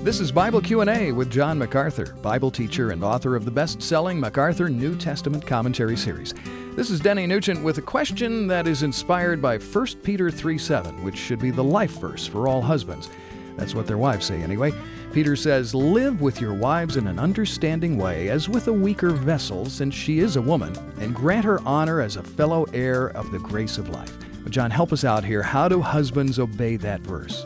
This is Bible Q&A with John MacArthur, Bible teacher and author of the best-selling MacArthur New Testament Commentary series. This is Denny Nugent with a question that is inspired by 1 Peter 3:7, which should be the life verse for all husbands. That's what their wives say anyway. Peter says, "Live with your wives in an understanding way, as with a weaker vessel, since she is a woman, and grant her honor as a fellow heir of the grace of life." But John, help us out here. How do husbands obey that verse?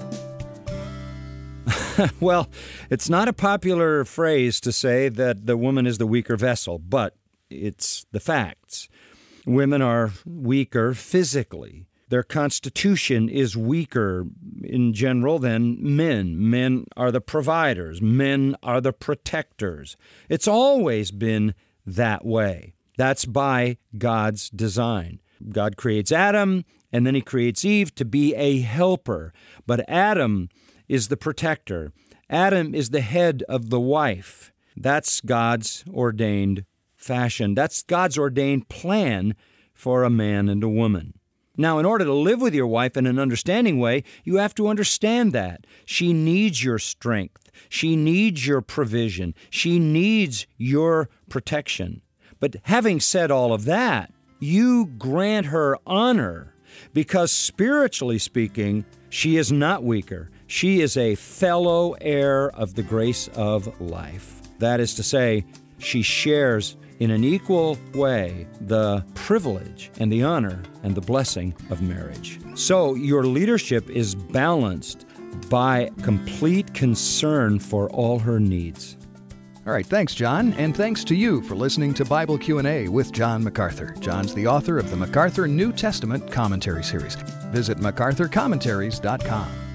Well, it's not a popular phrase to say that the woman is the weaker vessel, but it's the facts. Women are weaker physically. Their constitution is weaker in general than men. Men are the providers. Men are the protectors. It's always been that way. That's by God's design. God creates Adam, and then he creates Eve to be a helper. But Adam is the protector. Adam is the head of the wife. That's God's ordained fashion. That's God's ordained plan for a man and a woman. Now, in order to live with your wife in an understanding way, you have to understand that. She needs your strength. She needs your provision. She needs your protection. But having said all of that, you grant her honor because spiritually speaking, she is not weaker. She is a fellow heir of the grace of life. That is to say, she shares in an equal way the privilege and the honor and the blessing of marriage. So your leadership is balanced by complete concern for all her needs. All right, thanks, John, and thanks to you for listening to Bible Q&A with John MacArthur. John's the author of the MacArthur New Testament Commentary series. Visit MacArthurCommentaries.com.